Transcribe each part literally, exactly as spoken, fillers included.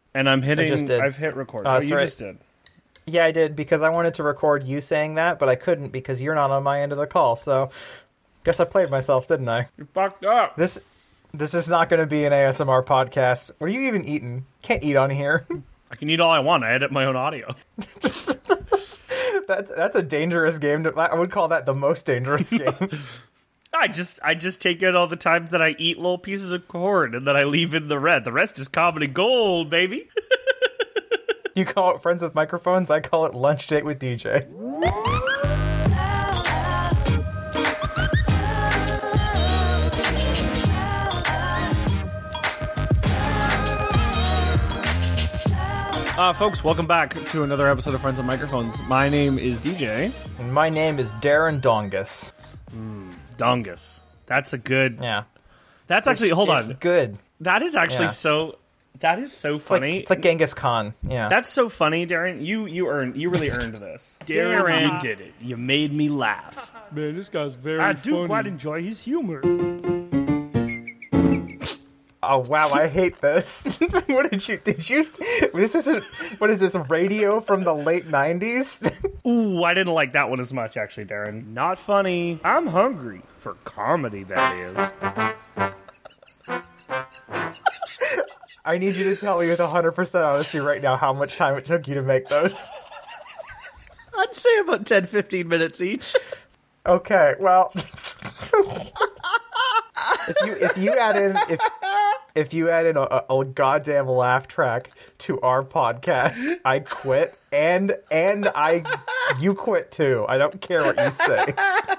And I'm hitting... I just did. I've hit record. Oh, Oh, you right. just did. Yeah, I did, because I wanted to record you saying that, but I couldn't because you're not on my end of the call, so... Guess I played myself, didn't I? You fucked up. This this is not going to be an A S M R podcast. What are you even eating? Can't eat on here. I can eat all I want. I edit my own audio. That's that's a dangerous game. To, I would call that the most dangerous game. I just I just take in all the times that I eat little pieces of corn and then I leave in the red. The rest is comedy gold, baby. You call it friends with microphones. I call it lunch date with D J. Uh, folks, welcome back to another episode of Friends with Microphones. My name is D J. And my name is Darren Dongus. Mm, Dongus. That's a good... Yeah. That's actually... It's, hold it's on. good. That is actually Yeah. so... That is so It's funny. like, it's like Genghis Khan. Yeah. That's so funny, Darren. You you earned you really earned this. Darren, you did it. You made me laugh. Man, this guy's very I funny. do quite enjoy his humor. Oh wow, I hate this. What did you did you this isn't what is this, radio from the late nineties? Ooh, I didn't like that one as much, actually, Darren. Not funny. I'm hungry for comedy, that is. I need you to tell me with one hundred percent honesty right now how much time it took you to make those. I'd say about ten to fifteen minutes each. Okay, well, if you if you add in if if you add in a, a goddamn laugh track to our podcast, I quit, and and I you quit too. I don't care what you say.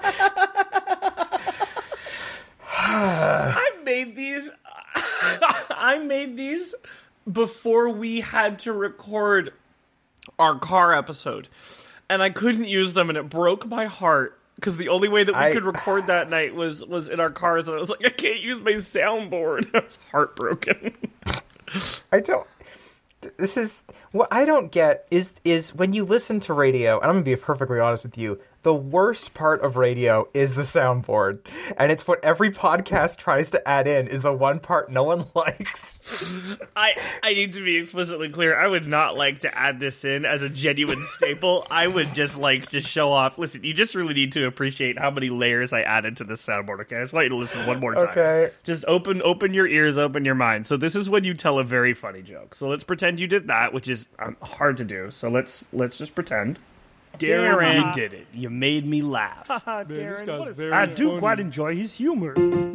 I made these. I made these before we had to record our car episode, and I couldn't use them, and it broke my heart. Because the only way that we I, could record that night was, was in our cars, and I was like, I can't use my soundboard. I was heartbroken. I don't. This is what I don't get is is when you listen to radio, and I'm gonna be perfectly honest with you. The worst part of radio is the soundboard, and it's what every podcast tries to add in is the one part no one likes. I I need to be explicitly clear. I would not like to add this in as a genuine staple. I would just like to show off. Listen, you just really need to appreciate how many layers I added to this soundboard. Okay, I just want you to listen one more time. Okay. Just open open your ears, open your mind. So this is when you tell a very funny joke. So let's pretend you did that, which is um, hard to do. So let's let's just pretend. Darren, you did it. You made me laugh. Man, this guy's very I do funny. quite enjoy his humor.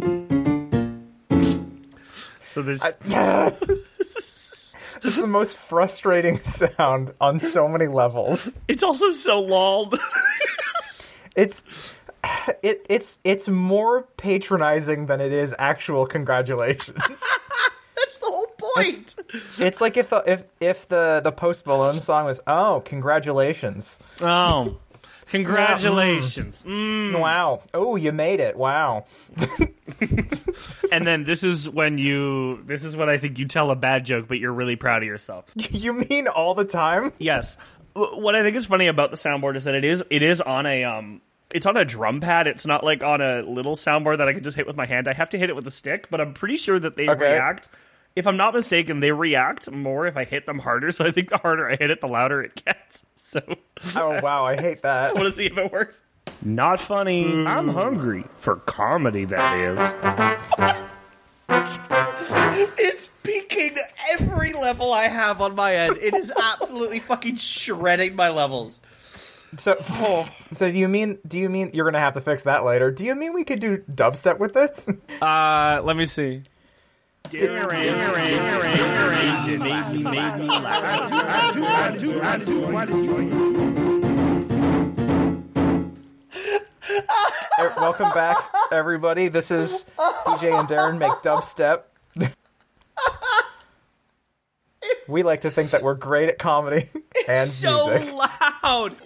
So there's... I, this is the most frustrating sound on so many levels. It's also so long. It's it it's it's more patronizing than it is actual congratulations. That's the whole point. It's, it's like if the if if the the Post Malone song was, oh, congratulations. Oh, congratulations. Mm. Wow. Oh, you made it. Wow. And then this is when you, this is when I think you tell a bad joke, but you're really proud of yourself. You mean all the time? Yes. What I think is funny about the soundboard is that it is, it is on a, um, it's on a drum pad. It's not like on a little soundboard that I can just hit with my hand. I have to hit it with a stick, but I'm pretty sure that they Okay. react. If I'm not mistaken, they react more if I hit them harder. So I think the harder I hit it, the louder it gets. So Oh, wow. I hate that. I want to see if it works. Not funny. I'm hungry for comedy, that is. It's peaking every level I have on my end. It is absolutely fucking shredding my levels. So, so do you mean do you mean you're gonna have to fix that later? Do you mean we could do dubstep with this? Uh, let me see. Darren, Darren, Darren, Darren, made me, made me laugh. I do, I do, I do, I do. Welcome back, everybody. This is D J and Darren make dubstep. We like to think that we're great at comedy and So music. loud.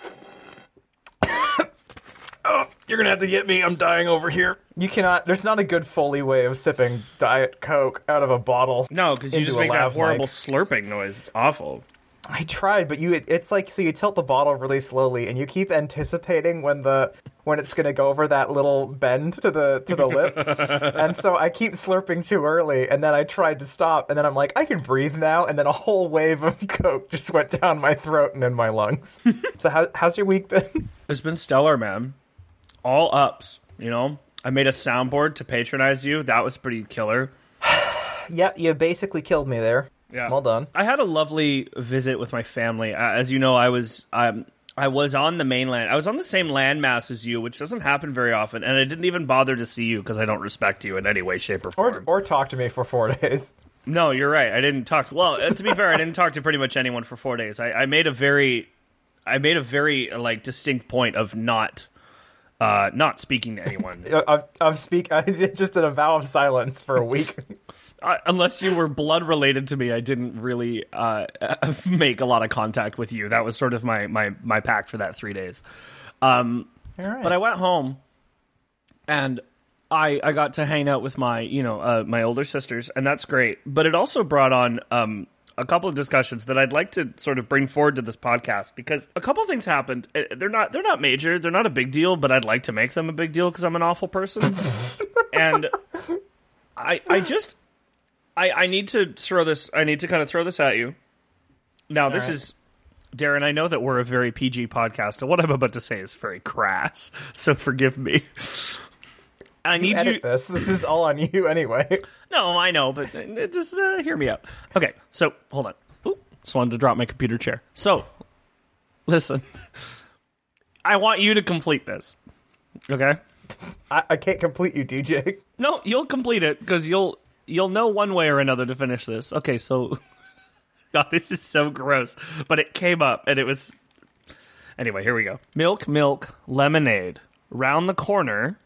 Oh, you're gonna have to get me. I'm dying over here. You cannot. There's not a good Foley way of sipping Diet Coke out of a bottle. No, because you into just a make that lav horrible mic. slurping noise. It's awful. I tried, but you. It's like so you tilt the bottle really slowly, and you keep anticipating when the when it's going to go over that little bend to the to the lip. And so I keep slurping too early, and then I tried to stop, and then I'm like, I can breathe now, and then a whole wave of Coke just went down my throat and in my lungs. So how, how's your week been? It's been stellar, man. All ups, you know? I made a soundboard to patronize you. That was pretty killer. Yeah, you basically killed me there. Yeah. Well done. I had a lovely visit with my family. Uh, as you know, I was um, I was on the mainland. I was on the same landmass as you, which doesn't happen very often, and I didn't even bother to see you because I don't respect you in any way, shape, or form. Or, or talk to me for four days. No, you're right. I didn't talk to... Well, uh, to be fair, I didn't talk to pretty much anyone for four days. I, I made a very... I made a very, like, distinct point of not... Uh, not speaking to anyone. Of, of speak, I did just an vow of silence for a week. uh, unless you were blood related to me, I didn't really uh, make a lot of contact with you. That was sort of my my, my pact for that three days. Um, All right. But I went home, and I I got to hang out with my you know uh, my older sisters, and that's great. But it also brought on um, a couple of discussions that I'd like to sort of bring forward to this podcast, because a couple of things happened. They're not they're not major, they're not a big deal, but I'd like to make them a big deal because I'm an awful person. And I I just I I need to throw this I need to kind of throw this at you. Now, this right. is Darren, I know that we're a very P G podcast, and what I'm about to say is very crass, so forgive me. I need Edit you. this. This is all on you anyway. No, I know, but uh, just uh, hear me out. Okay, so hold on. Oop, just wanted to drop my computer chair. So, listen. I want you to complete this. Okay? I, I can't complete you, D J. No, you'll complete it because you'll you'll know one way or another to finish this. Okay, so God, this is so gross, but it came up and it was anyway. Here we go. Milk, milk, lemonade. Round the corner.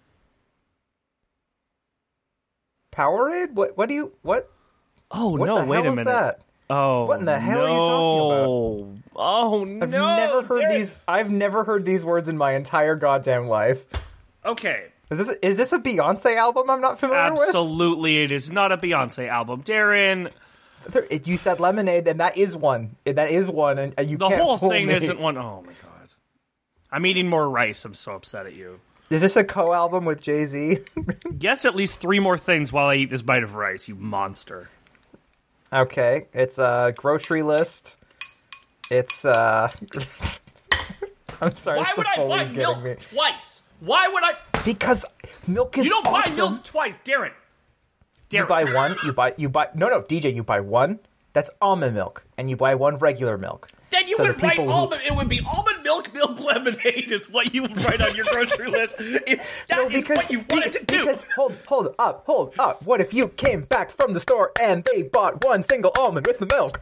Powerade? What? What do you? What? Oh What no! the Wait hell a is minute. that? Oh, What in the hell no. are you talking about? Oh I've no! never heard Darren. these. I've never heard these words in my entire goddamn life. Okay, Is this is this a Beyonce album I'm not familiar absolutely, it is not a Beyonce album, Darren. with? There, it- you said lemonade, and that is one. And that is one, and, and you The can't whole fool thing me. isn't one. Oh my god! I'm eating more rice. I'm so upset at you. Is this a co-album with Jay-Z? Guess at least three more things while I eat this bite of rice, you monster. Okay, it's a grocery list. It's uh. I'm sorry. Why this would I Foley's buy getting milk me. twice? Why would I? Because milk is You don't awesome. buy milk twice, Darren. Darren. You buy one. You buy. You buy. No, no, D J. You buy one. That's almond milk, and you buy one regular milk. Then you So the would write people who- almond. It would be almond milk, milk lemonade is what you would write on your grocery list. If that No, is because, what you wanted be- to do. because hold, hold up, hold up. What if you came back from the store and they bought one single almond with the milk?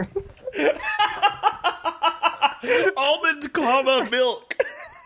Almond, comma milk.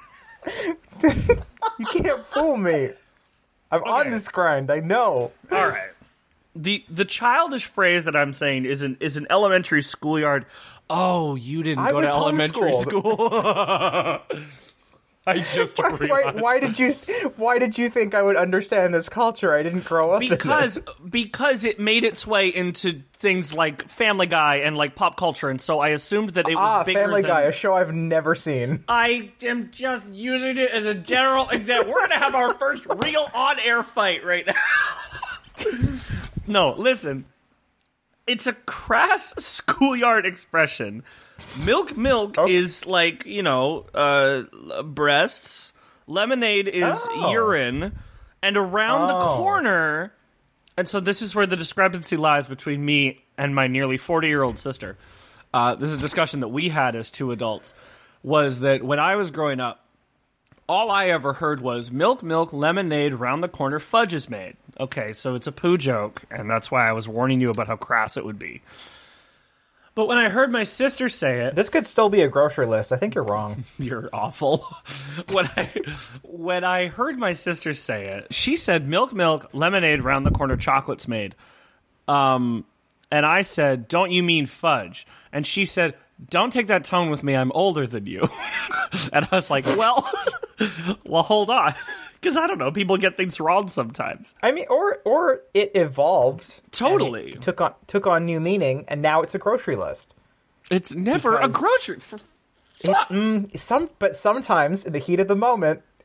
You can't fool me. I'm on Okay. this grind. I know. All right. The the childish phrase that I'm saying is an is an elementary schoolyard. Oh, you didn't I go to was elementary homeschooled. school. I just Why, realized. why did you? Why did you think I would understand this culture? I didn't grow up in because it. because it made its way into things like Family Guy and like pop culture, and so I assumed that it was Ah, bigger Family than. Guy, a show I've never seen. I am just using it as a general example. We're gonna have our first real on-air fight right now. No, listen. It's a crass schoolyard expression. Milk, milk Oh. is like, you know, uh, breasts. Lemonade is Oh. urine. And around the Oh. corner... And so this is where the discrepancy lies between me and my nearly forty-year-old sister. Uh, this is a discussion that we had as two adults. Was that when I was growing up, all I ever heard was milk, milk, lemonade, round the corner, fudge is made. Okay, so it's a poo joke, and that's why I was warning you about how crass it would be. But when I heard my sister say it, This could still be a grocery list. I think you're wrong. you're awful. when I when I heard my sister say it, she said milk, milk, lemonade, round the corner, chocolate's made. Um, and I said, don't you mean fudge? And she said, don't take that tone with me. I'm older than you. And I was like, well, well, hold on. Because I don't know. People get things wrong sometimes. I mean, or or it evolved. Totally. and it took on took on new meaning, and now it's a grocery list. It's never a Because- grocery. For, It, mm, some, but sometimes in the heat of the moment,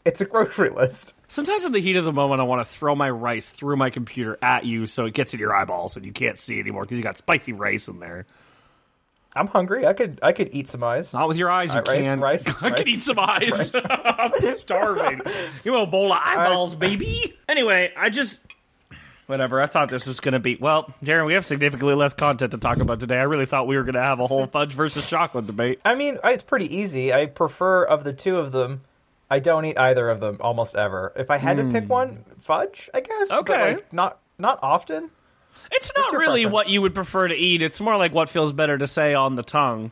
It's a grocery list. Sometimes in the heat of the moment, I want to throw my rice through my computer at you so it gets in your eyeballs and you can't see anymore because you got spicy rice in there. I'm hungry. I could I could eat some eyes. Not with your eyes, you Uh, rice, can. rice, I rice. could eat some eyes. I'm starving. You want a bowl of eyeballs, baby? Anyway, I just... Whatever, I thought this was going to be... Well, Darren, we have significantly less content to talk about today. I really thought we were going to have a whole fudge versus chocolate debate. I mean, it's pretty easy. I prefer, of the two of them, I don't eat either of them almost ever. If I had to pick one, fudge, I guess. But, Okay. like, not not often. It's not your really preference? what you would prefer to eat. It's more like what feels better to say on the tongue.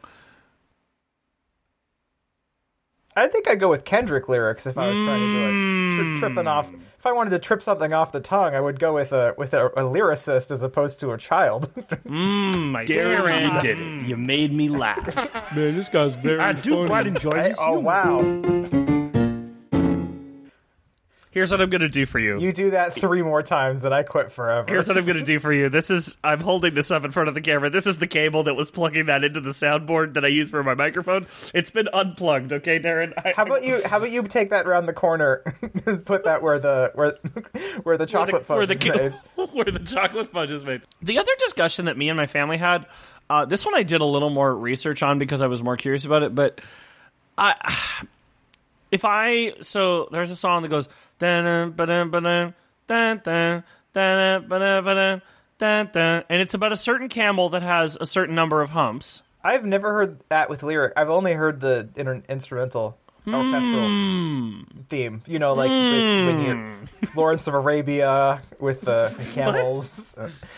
I think I'd go with Kendrick lyrics if I was trying to do it. Tri- tripping off. If I wanted to trip something off the tongue, I would go with a with a, a lyricist as opposed to a child. Mmm, my Darren, you did it. You made me laugh. Man, this guy's very I do funny. quite enjoy I- this. oh humor. wow! Here's what I'm going to do for you. You do that three more times, and I quit forever. Here's what I'm going to do for you. This is, I'm holding this up in front of the camera. This is the cable that was plugging that into the soundboard that I use for my microphone. It's been unplugged, okay, Darren? I, How about you? How about you take that around the corner, and put that where the where where the chocolate where fudge the, is made. where the chocolate fudge is made. The other discussion that me and my family had, uh, this one I did a little more research on because I was more curious about it, but I, if I, so there's a song that goes, dun dun dun dun dun dun dun dun dun dun, and it's about a certain camel that has a certain number of humps. I've never heard that with lyric. I've only heard the inter- instrumental orchestral theme. You know, like with, when you Lawrence of Arabia with the camels.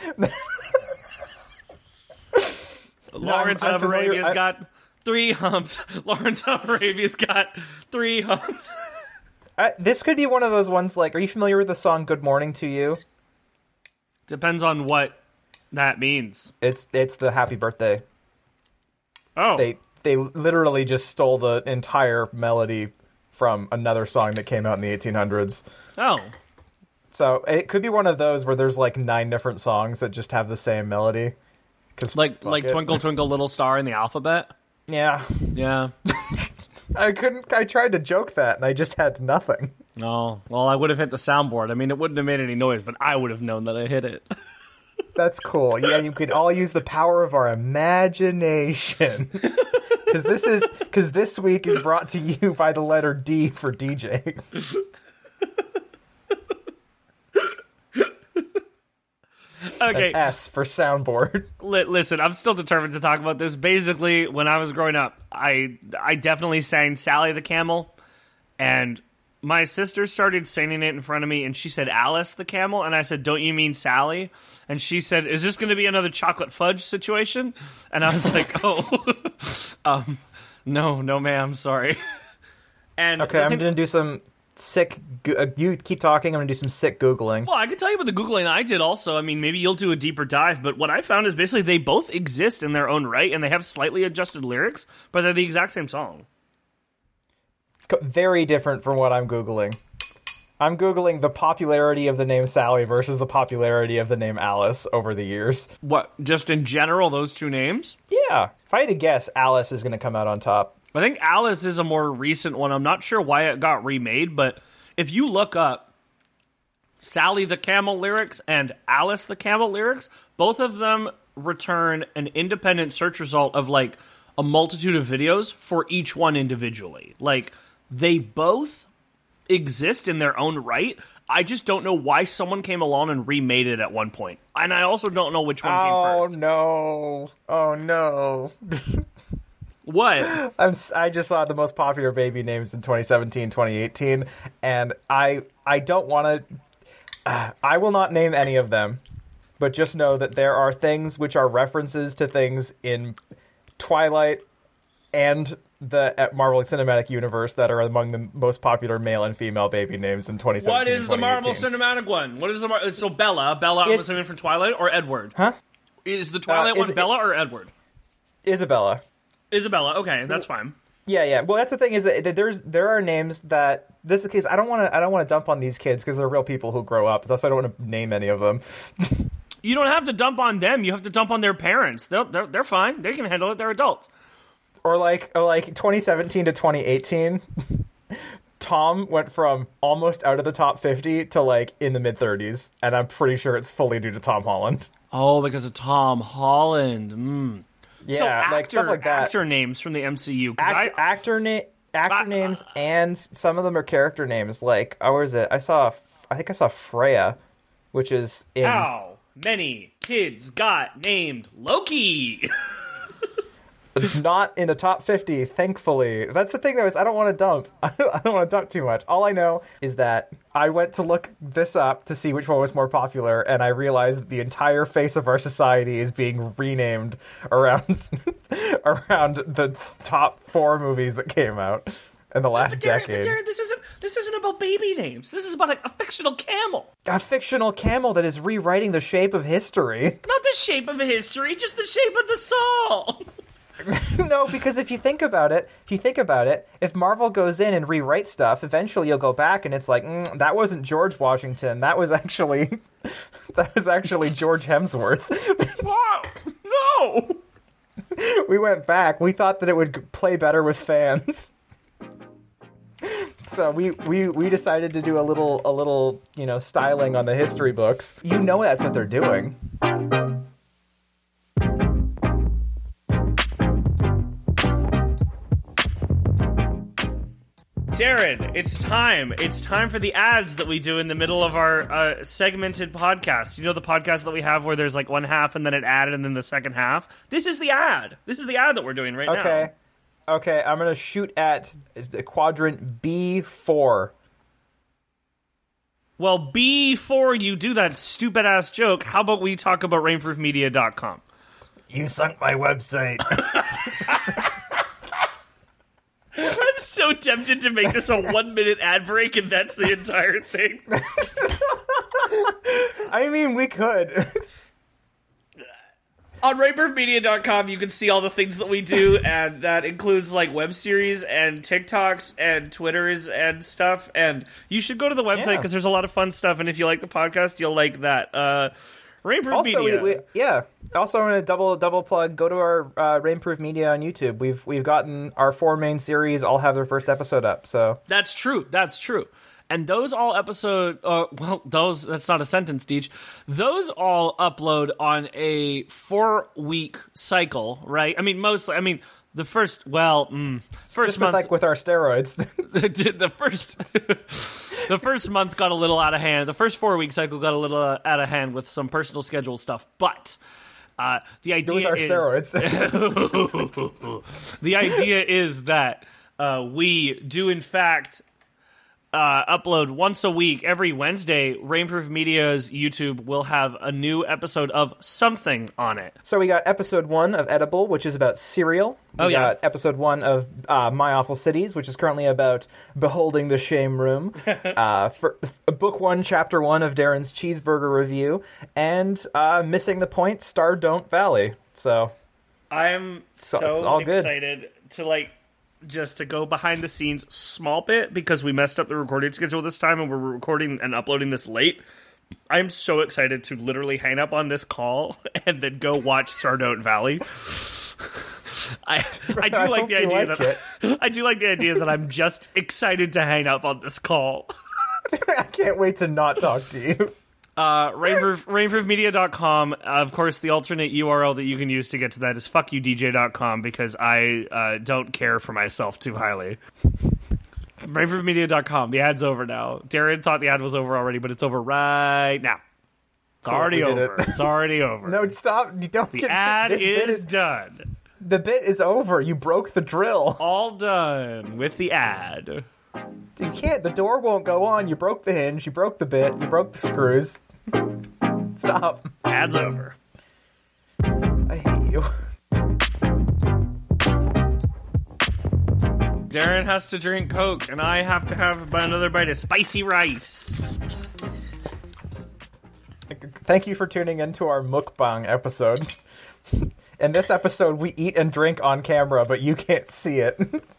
Lawrence I'm- I'm of familiar- Arabia's I- got three humps. Lawrence of Arabia's got three humps. I, this could be one of those ones. Like, are you familiar with the song "Good Morning to You"? Depends on what that means. It's it's the Happy Birthday. Oh, They they literally just stole the entire melody from another song that came out in the eighteen hundreds. oh, So it could be one of those where there's like nine different songs that just have the same melody. Cause like fuck like it. Twinkle Twinkle Little Star in the alphabet. Yeah, Yeah. I couldn't. I tried to joke that, and I just had nothing. Oh, well, I would have hit the soundboard. I mean, it wouldn't have made any noise, but I would have known that I hit it. That's cool. Yeah, you could all use the power of our imagination. Because this is because this week is brought to you by the letter D for D J. Okay, And S for soundboard. li- listen, I'm still determined to talk about this. Basically, when I was growing up, I I definitely sang Sally the Camel, and my sister started singing it in front of me, and she said Alice the Camel, and I said, don't you mean Sally? And she said, is this going to be another chocolate fudge situation? And I was like, oh, um, no, no ma'am, sorry. And Okay, the I'm thing- gonna do some sick. Go- uh, you keep talking. I'm gonna do some sick googling. Well, I can tell you about the Googling I did also. I mean, maybe you'll do a deeper dive, but what I found is basically they both exist in their own right, and they have slightly adjusted lyrics, but they're the exact same song. Co- Very different from what I'm googling. I'm googling the popularity of the name Sally versus the popularity of the name Alice over the years. What, just in general, those two names? Yeah, if I had to guess, Alice is gonna come out on top. I think Alice is a more recent one. I'm not sure why it got remade, but if you look up Sally the Camel lyrics and Alice the Camel lyrics, both of them return an independent search result of like a multitude of videos for each one individually. Like, they both exist in their own right. I just don't know why someone came along and remade it at one point. And I also don't know which one Oh came first. no! Oh no! What? I'm, s- I just saw the most popular baby names in twenty seventeen, twenty eighteen, and I I don't want to. Uh, I will not name any of them, but just know that there are things which are references to things in Twilight and the uh, Marvel Cinematic Universe that are among the most popular male and female baby names in twenty seventeen. What is the Marvel Cinematic one? What is the Mar- so Bella? Bella, I'm It's- assuming from Twilight, or Edward? Huh? Is the Twilight Uh, is one it- Bella or Edward? Isabella. Isabella. Okay, that's fine. Yeah, yeah. Well, that's the thing is that that there's there are names that this is the case. I don't want to I don't want to dump on these kids because they're real people who grow up. That's why I don't want to name any of them. You don't have to dump on them. You have to dump on their parents. They're they're, they're fine. They can handle it. They're adults. Or like or like twenty seventeen to twenty eighteen. Tom went from almost out of the top fifty to like in the mid thirties, and I'm pretty sure it's fully due to Tom Holland. Oh, because of Tom Holland. Mm. Yeah, so actor, like stuff like that. Actor names from the M C U. Act, I, actor na- actor I, names, and some of them are character names. Like, oh, where is it? I saw, I think I saw Freya, which is in. How many kids got named Loki? It's not in the top fifty, thankfully. That's the thing, though, is I don't want to dump. I don't, I don't want to dump too much. All I know is that I went to look this up to see which one was more popular, and I realized that the entire face of our society is being renamed around around the top four movies that came out in the last but Darren, decade. But Darren, this isn't this isn't about baby names. This is about a, a fictional camel. A fictional camel that is rewriting the shape of history. Not the shape of history, just the shape of the soul. No, because if you think about it, if you think about it, if Marvel goes in and rewrites stuff, eventually you'll go back and it's like, mm, that wasn't George Washington. That was actually, that was actually George Hemsworth. What? No. We went back. We thought that it would play better with fans. So we, we, we decided to do a little a little you know styling on the history books. You know that's what they're doing. Darren, it's time. It's time for the ads that we do in the middle of our uh, segmented podcast. You know the podcast that we have where there's like one half and then an ad and then the second half? This is the ad. This is the ad that we're doing right now. Okay. Okay, I'm going to shoot at is the quadrant B four. Well, before you do that stupid-ass joke, how about we talk about rainproof media dot com? You sunk my website. I'm so tempted to make this a one-minute ad break, and that's the entire thing. I mean, we could. On rainproof media dot com, you can see all the things that we do, and that includes, like, web series and TikToks and Twitters and stuff, and you should go to the website, because Yeah. there's a lot of fun stuff, and if you like the podcast, you'll like that. Uh, Rainproof Also, Media. we, we, yeah. Also, I'm going to double double plug. Go to our uh, Rainproof Media on YouTube. We've we've gotten our four main series all have their first episode up. So That's true. That's true. And those all episode, uh, well, those, that's not a sentence, Deej. Those all upload on a four week cycle, right? I mean, mostly, I mean, the first, well, mm, first just month. with, like with our steroids. the, the first, the first month got a little out of hand. The first four week cycle got a little uh, out of hand with some personal schedule stuff. But, uh, the idea with our is. steroids. The idea is that, uh, we do in fact, Uh, upload once a week, every Wednesday. Rainproof Media's YouTube will have a new episode of something on it. So we got episode one of Edible, which is about cereal. We Oh, yeah. got episode one of uh, My Awful Cities, which is currently about Beholding the Shame Room. uh, for, uh, book one, chapter one of Darren's Cheeseburger Review. And uh, Missing the Point, Star Don't Valley. So I'm So so, it's all good. excited to, like, just to go behind the scenes small bit, because we messed up the recording schedule this time and we're recording and uploading this late. I'm so excited to literally hang up on this call and then go watch Stardust Valley. I I do I like hope the you idea like that I do like the idea that I'm just excited to hang up on this call. I can't wait to not talk to you. Uh, Rainproof, rainproof media dot com. Uh, of course, the alternate U R L that you can use to get to that is fuck you D J dot com, because I uh, don't care for myself too highly. rainproof media dot com. The ad's over now. Darren thought the ad was over already, but it's over right now. It's Cool, already we did over. it. It's already over. No, stop. You don't the get ad this bit is done. The bit is over. You broke the drill. All done with the ad. You can't. The door won't go on. You broke the hinge. You broke the bit. You broke the screws. Stop. Ad's over. I hate you. Darren has to drink Coke, and I have to have another bite of spicy rice. Thank you for tuning into our mukbang episode. In this episode, we eat and drink on camera, but you can't see it.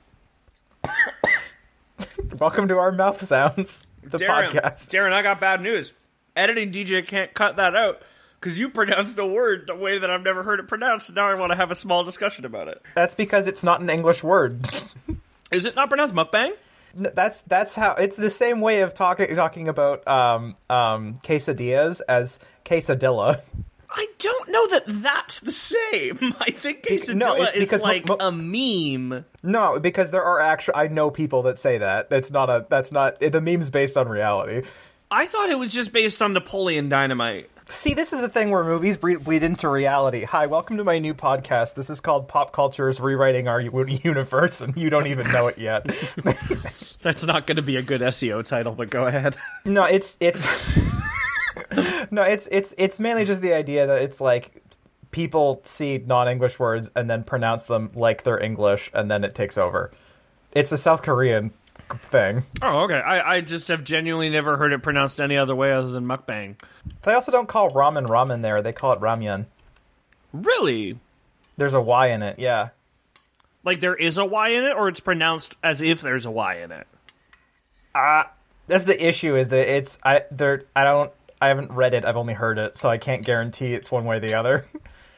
Welcome to our mouth sounds, the Darren, podcast. Darren, I got bad news. Editing D J can't cut that out because you pronounced a word the way that I've never heard it pronounced, and now I want to have a small discussion about it. That's because it's not an English word. Is it not pronounced mukbang? That's that's how it's the same way of talking talking about um, um, quesadillas as quesadilla. I don't know that that's the same. I think quesadilla No, it's is because mo- like mo- a meme. No, because there are actual. I know people that say that. That's not a. That's not the meme's based on reality. I thought it was just based on Napoleon Dynamite. See, this is the thing where movies bleed, bleed into reality. Hi, welcome to my new podcast. This is called Pop Culture's Rewriting Our U- Universe, and you don't even know it yet. That's not going to be a good S E O title, but go ahead. No, it's it's no, it's it's it's mainly just the idea that it's like people see non-English words and then pronounce them like they're English, and then it takes over. It's a South Korean thing. Oh, okay. I, I just have genuinely never heard it pronounced any other way other than mukbang. They also don't call ramen ramen there. They call it ramyun. Really? There's a Y in it, yeah. Like there is a Y in it, or it's pronounced as if there's a Y in it? Uh, that's the issue, is that it's, I, there, I don't, I haven't read it, I've only heard it, so I can't guarantee it's one way or the other.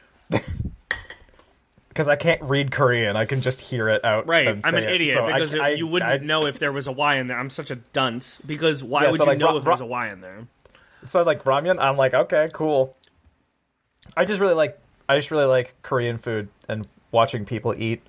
Because I can't read Korean, I can just hear it out. Right, them I'm say an it. idiot, So because I, it- I, you wouldn't I, know if there was a Y in there. I'm such a dunce, because why Yeah, would so, you like, know ra- if there was ra- a Y in there? So like ramyun, I'm like, okay, cool. I just really like, I just really like Korean food and watching people eat.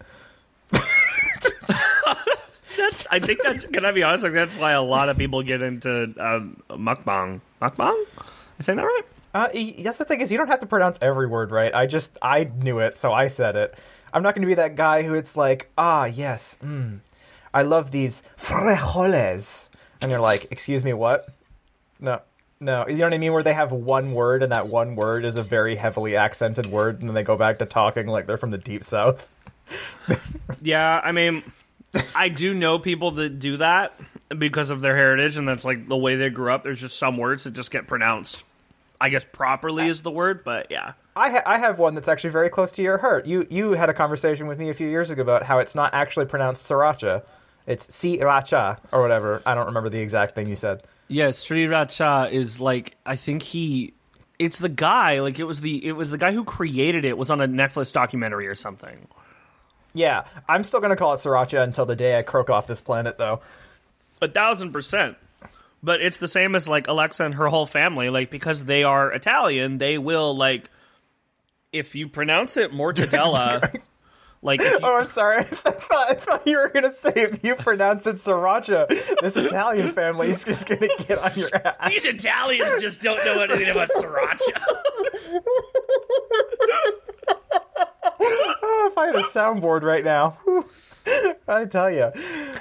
That's. I think that's. Can I be honest? Like that's why a lot of people get into um, mukbang. Mukbang? Am I saying that right? Uh, y- that's the thing, is you don't have to pronounce every word right. I just, I knew it, so I said it. I'm not going to be that guy who it's like, ah, yes, mm, I love these frijoles. And you're like, excuse me, what? No, no. You know what I mean? Where they have one word, and that one word is a very heavily accented word, and then they go back to talking like they're from the deep south. Yeah, I mean, I do know people that do that because of their heritage, and that's like the way they grew up. There's just some words that just get pronounced, I guess properly is the word, but yeah. I, ha- I have one that's actually very close to your heart. You you had a conversation with me a few years ago about how it's not actually pronounced sriracha. It's sriracha, or whatever. I don't remember the exact thing you said. Yeah, Sriracha is like, I think he, it's the guy, like it was the, it was the guy who created it, was on a Netflix documentary or something. Yeah, I'm still going to call it sriracha until the day I croak off this planet, though. A thousand percent. But it's the same as like Alexa and her whole family, like because they are Italian, they will like, if you pronounce it mortadella, like if you, Oh, I'm sorry. I thought, I thought you were going to say if you pronounce it sriracha, this Italian family is just going to get on your ass. these Italians just don't know anything about sriracha. Oh, if I had a soundboard right now, I tell you.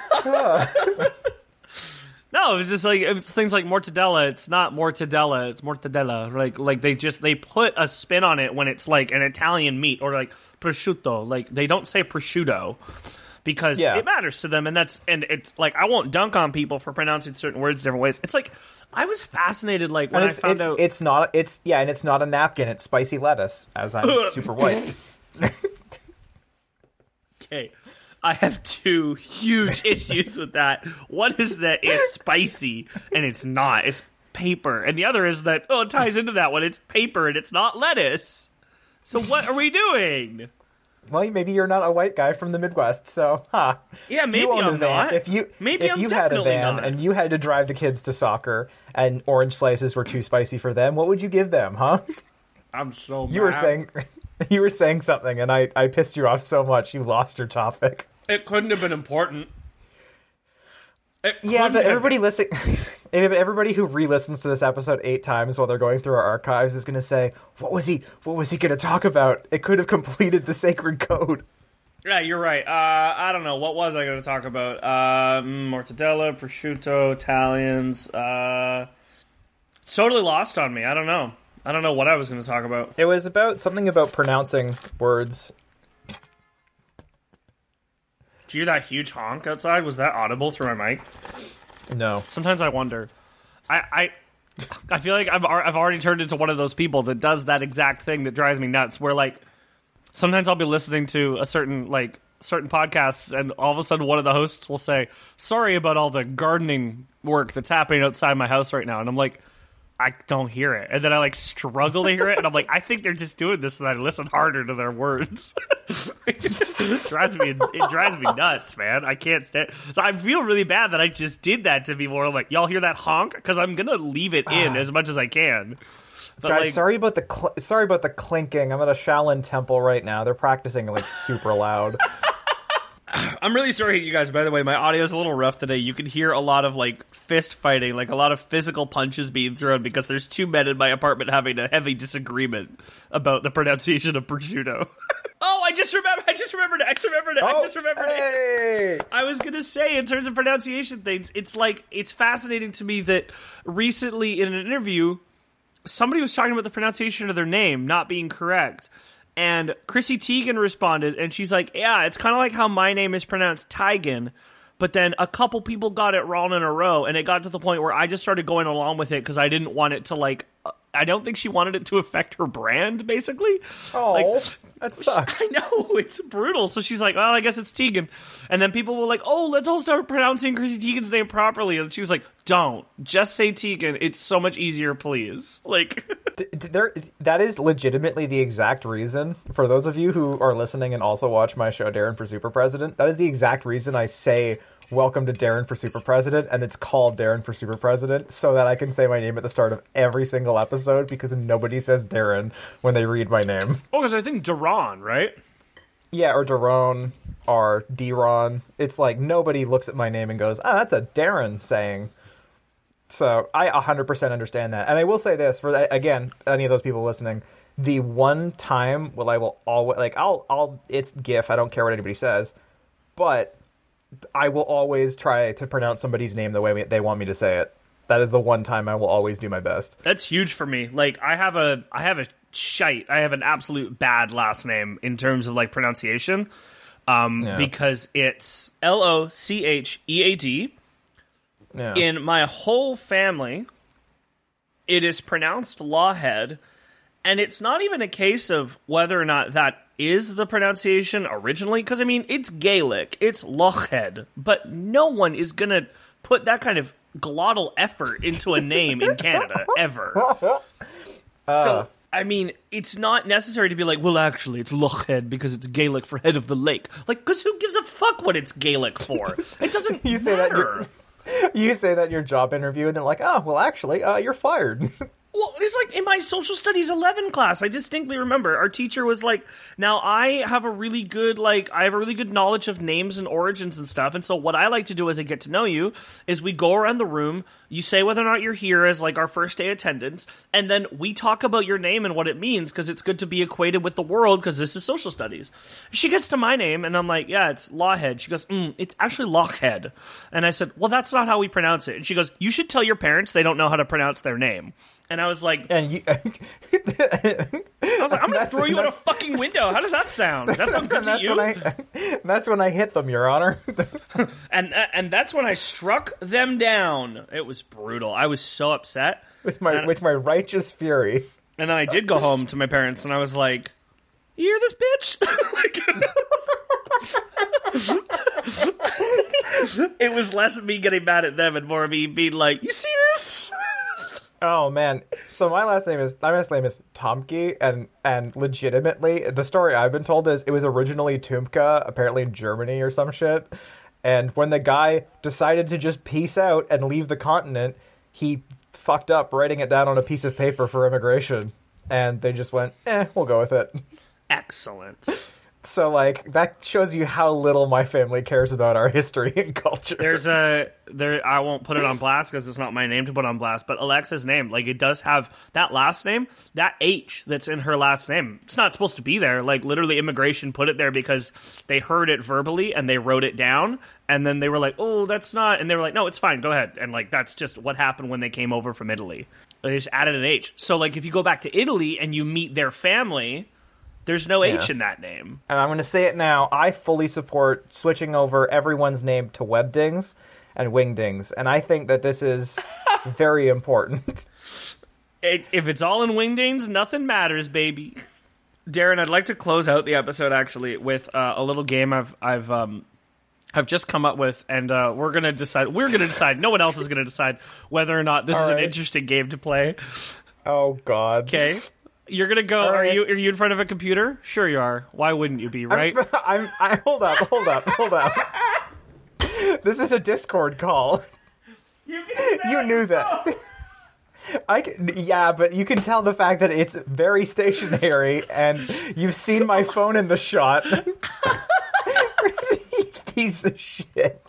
No, it's just like it's things like mortadella. It's not mortadella. It's mortadella. Like like they just they put a spin on it when it's like an Italian meat, or like prosciutto. Like they don't say prosciutto because Yeah. it matters to them, and that's and it's like I won't dunk on people for pronouncing certain words different ways. It's like I was fascinated like when And I it's, found it's, out it's not, it's, yeah, and it's not a napkin, it's spicy lettuce, as I'm super white. okay. I have two huge issues with that. One is that it's spicy, and it's not. It's paper. And the other is that, oh, it ties into that one. It's paper, and it's not lettuce. So what are we doing? Well, maybe you're not a white guy from the Midwest, so, huh. Yeah, maybe you owned I'm a van. not. If you, Maybe if I'm you had a definitely van not. and you had to drive the kids to soccer, and orange slices were too spicy for them, what would you give them, huh? I'm so mad. You were saying... You were saying something, and I, I pissed you off so much, you lost your topic. It couldn't have been important. It Yeah, couldn't but have everybody listen. Everybody who re-listens to this episode eight times while they're going through our archives is going to say, "What was he? What was he going to talk about?" It could have completed the sacred code. Yeah, you're right. Uh, I don't know. What was I going to talk about? Uh, mm, mortadella, prosciutto, Italians. Uh, it's totally lost on me. I don't know. I don't know what I was going to talk about. It was about something about pronouncing words. Did you hear that huge honk outside? Was that audible through my mic? No. Sometimes I wonder. I I, I feel like I've al- I've already turned into one of those people that does that exact thing that drives me nuts. Where like sometimes I'll be listening to a certain like certain podcasts, and all of a sudden one of the hosts will say, "Sorry about all the gardening work that's happening outside my house right now," and I'm like, I don't hear it. And then I like struggle to hear it, and I'm like, I think they're just doing this so that I listen harder to their words. it drives me it drives me nuts, man. I can't stand. So I feel really bad that I just did that to people. I'm like, y'all hear that honk? Because I'm gonna leave it in as much as I can. But Guys, like, sorry about the cl- sorry about the clinking. I'm at a Shaolin temple right now. They're practicing like super loud. I'm really sorry, you guys. By the way, my audio is a little rough today. You can hear a lot of like fist fighting, like a lot of physical punches being thrown because there's two men in my apartment having a heavy disagreement about the pronunciation of prosciutto. Oh, I just remember. I just remembered it. I just remembered it. Oh, I just remembered hey! it. I was gonna say, in terms of pronunciation things, it's like it's fascinating to me that recently in an interview, somebody was talking about the pronunciation of their name not being correct. And Chrissy Teigen responded, and she's like, yeah, it's kind of like how my name is pronounced Teigen, but then a couple people got it wrong in a row, and it got to the point where I just started going along with it because I didn't want it to, like, I don't think she wanted it to affect her brand, basically. Oh, like, that sucks. I know, it's brutal. So she's like, well, I guess it's Teigen. And then people were like, oh, let's all start pronouncing Chrissy Teigen's name properly. And she was like, don't. Just say Teigen. It's so much easier, please. Like... D- d- there, that is legitimately the exact reason, for those of you who are listening and also watch my show, Darren for Super President, that is the exact reason I say, welcome to Darren for Super President, and it's called Darren for Super President, so that I can say my name at the start of every single episode, because nobody says Darren when they read my name. Oh, because I think Daron, right? Yeah, or Daron, or D-Ron. It's like, nobody looks at my name and goes, ah, that's a Darren saying. So I one hundred percent understand that. And I will say this, for that, again, any of those people listening, the one time will I will always, like, I'll, I'll, it's GIF, I don't care what anybody says, but I will always try to pronounce somebody's name the way they want me to say it. That is the one time I will always do my best. That's huge for me. Like, I have a, I have a shite, I have an absolute bad last name in terms of, like, pronunciation, um, Yeah. because it's L O C H E A D. Yeah. In my whole family, it is pronounced Lawhead, and it's not even a case of whether or not that is the pronunciation originally, because, I mean, it's Gaelic, it's Lochhead, but no one is going to put that kind of glottal effort into a name in Canada, ever. Uh. So, I mean, it's not necessary to be like, well, actually, it's Lochhead because it's Gaelic for head of the lake. Like, because who gives a fuck what it's Gaelic for? It doesn't You say that matter. You say that in your job interview, and they're like, oh, well, actually, uh, you're fired. Well, it's like in my social studies eleven class, I distinctly remember our teacher was like, now I have a really good, like, I have a really good knowledge of names and origins and stuff. And so what I like to do as I get to know you is we go around the room, you say whether or not you're here as like our first day attendance, and then we talk about your name and what it means because it's good to be acquainted with the world because this is social studies. She gets to my name and I'm like, yeah, it's Lawhead. She goes, mm, it's actually Lochhead. And I said, well, that's not how we pronounce it. And she goes, you should tell your parents they don't know how to pronounce their name. And I was like, And you, I was like, I'm going to throw you out a that's- fucking window. How does that sound? Does that sound good and to that's you? when I, that's when I hit them, Your Honor. And uh, and that's when I struck them down. It was brutal. I was so upset. with my And- with my righteous fury. And then I did go home to my parents, and I was like, you hear this bitch? Like, it was less of me getting mad at them and more of me being like, you see this? Oh man! So my last name is my last name is Tomke, and and legitimately, the story I've been told is it was originally Tumka, apparently in Germany or some shit. And when the guy decided to just peace out and leave the continent, he fucked up writing it down on a piece of paper for immigration, and they just went, "Eh, we'll go with it." Excellent. So like that shows you how little my family cares about our history and culture. There's a there. I won't put it on blast because it's not my name to put on blast. But Alexa's name, like, it does have that last name, that H that's in her last name. It's not supposed to be there. Like, literally, immigration put it there because they heard it verbally and they wrote it down. And then they were like, "Oh, that's not." And they were like, "No, it's fine. Go ahead." And like, that's just what happened when they came over from Italy. They just added an H. So like, if you go back to Italy and you meet their family, there's no H Yeah. in that name. And I'm going to say it now. I fully support switching over everyone's name to Webdings and Wingdings, and I think that this is very important. It, if it's all in Wingdings, nothing matters, baby. Darren, I'd like to close out the episode actually with uh, a little game I've I've um, have just come up with, and uh, we're gonna decide. We're gonna decide. No one else is gonna decide whether or not this All is right. an interesting game to play. Oh God. Okay, you're gonna go. All Are right. you are you in front of a computer? Sure, you are. Why wouldn't you be? Right? I'm, I'm I hold up, hold up, hold up. This is a Discord call. You, You knew that. I can, yeah, but you can tell the fact that it's very stationary, and you've seen my phone in the shot. Piece of shit.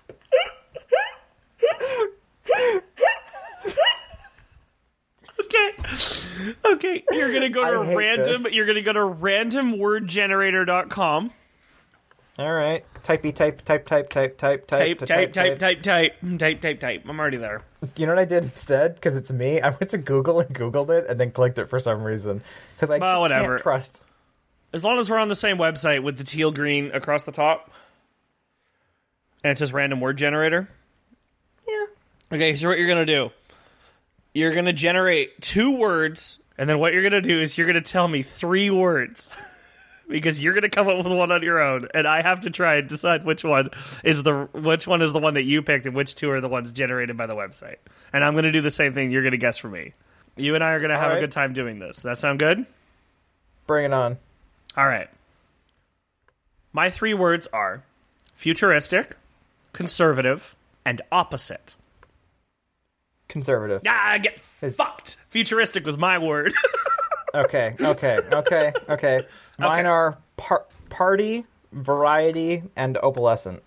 Okay. Okay, you're gonna go I to hate random. this. You're gonna go to random word generator dot com. All right, typey type type type type type Type, type type, type, type, type, type, type, type. I'm already there. You know what I did instead? Because it's me. I went to Google and Googled it, and then clicked it for some reason. Because I Well, just whatever. can't trust. As long as we're on the same website with the teal green across the top, and it says random word generator. Yeah. Okay, so what you're gonna do? You're gonna generate two words, and then what you're gonna do is you're gonna tell me three words. Because you're gonna come up with one on your own, and I have to try and decide which one is the which one is the one that you picked, and which two are the ones generated by the website. And I'm gonna do the same thing. You're gonna guess for me. You and I are gonna have All a right. good time doing this. Does that sound good? Bring it on. All right. My three words are futuristic, conservative, and opposite. Conservative. Ah, get Is- fucked. Futuristic was my word. Okay, okay, okay, okay. Mine Okay. are par- party, variety, and opalescent.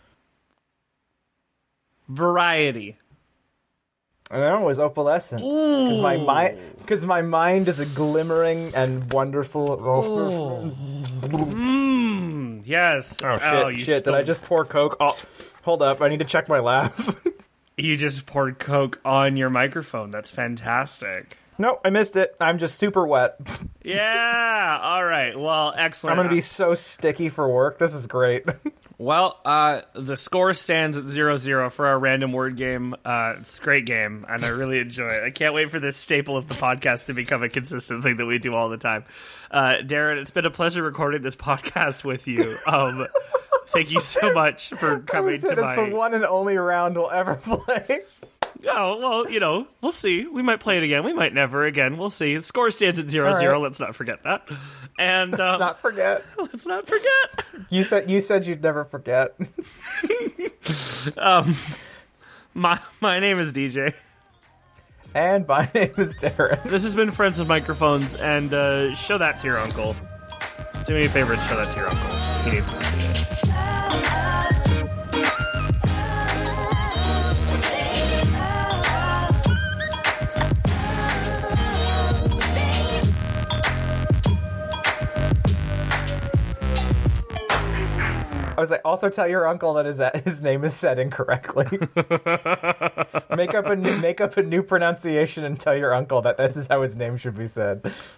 Variety. And that one was opalescent. Because my mind, because my mind is a glimmering and wonderful. Mm, yes. Oh shit! you shit! Did I spilled- just pour Coke? Oh, hold up! I need to check my laugh. You just poured Coke on your microphone. That's fantastic. No, I missed it. I'm just super wet. Yeah. All right. Well, excellent. I'm gonna be so sticky for work. This is great. Well, uh, the score stands at zero zero for our random word game. Uh, it's a great game, and I really enjoy it. I can't wait for this staple of the podcast to become a consistent thing that we do all the time. Uh, Darren, it's been a pleasure recording this podcast with you. Um, thank you so much for coming Said to it's my... the one and only round we'll ever play. Oh, well, you know, we'll see. We might play it again. We might never again. We'll see. The score stands at zero zero. All right. Let's not forget that. And um, Let's not forget. let's not forget. You said you said you'd never forget. My my name is D J. And my name is Darren. This has been Friends with Microphones, and uh, show that to your uncle. Do me a favor and show that to your uncle. He needs to see it. I was like, also tell your uncle that his his name is said incorrectly. make up a new, make up a new pronunciation and tell your uncle that this is how his name should be said.